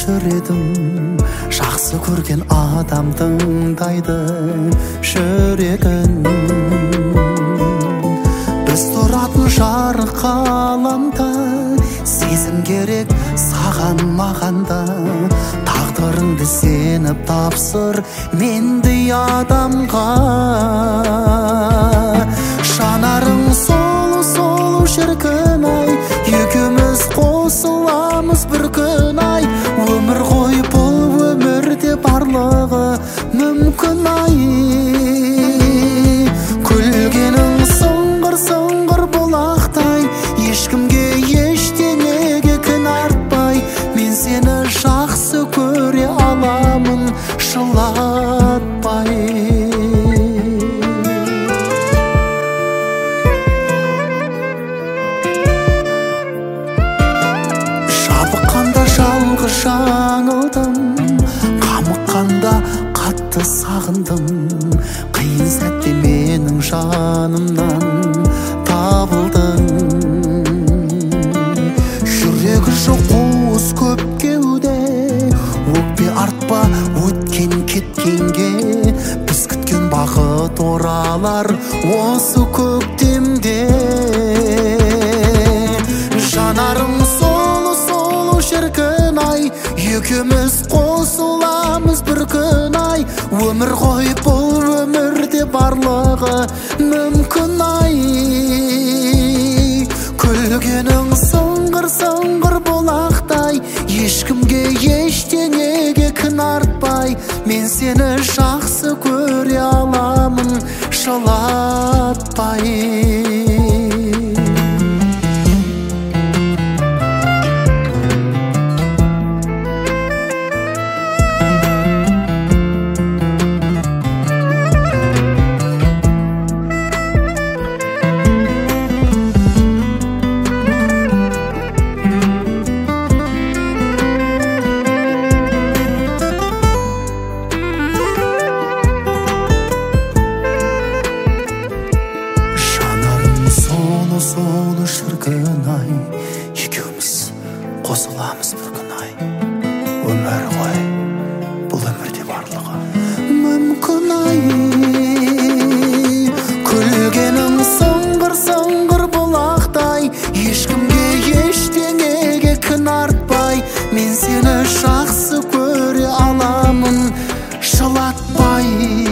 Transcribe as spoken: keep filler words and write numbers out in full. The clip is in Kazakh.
өшіредім жақсы көрген адамдың дайды жүрегін. Біз тұратын жарық ғаламда сезім керек саған мағанда. Тағдырыңды сеніп тапсыр мендей адамға. Жанарың солу солу шіркін-ай, екеуміз қосыламыз бір күн-ай. Өмір ғой бұл өмірде барлығы мүмкін-ай. Күлгенің сыңғыр-сыңғыр бұлақтай, ешкімге ештеңеге кін артпай. Мен сені жақсы көре аламын жылатпай. Жабыққанда жалғыз жаңылдым, қамыққанда қатты сағындым. Қиын сәтте менің жанымнан табылдың. Жүрегі жоқ қуыс көп кеуде, өкпе артпа өткен кеткенге. Біз күткен бақыт оралар осы көктемде. Жанарым солу-солу шіркін-ай, екеуміз қосыламыз бір күн-ай. Өмір ғой бұл өмірде барлығы мүмкін-ай. Күлгенің сыңғыр-сыңғыр бұлақтай, ешкімге ештеңеге кін артпай. Мен сені жақсы көре аламын жылатпай. Солу шіркін-ай, екеуміз қосыламыз бір күн-ай. Өмір ғой бұл өмірде барлығы мүмкін-ай. Күлгенің сыңғыр-сыңғыр бұлақтай, ешкімге ештеңеге кін артпай. Мен сені жақсы көре аламын жылатпай.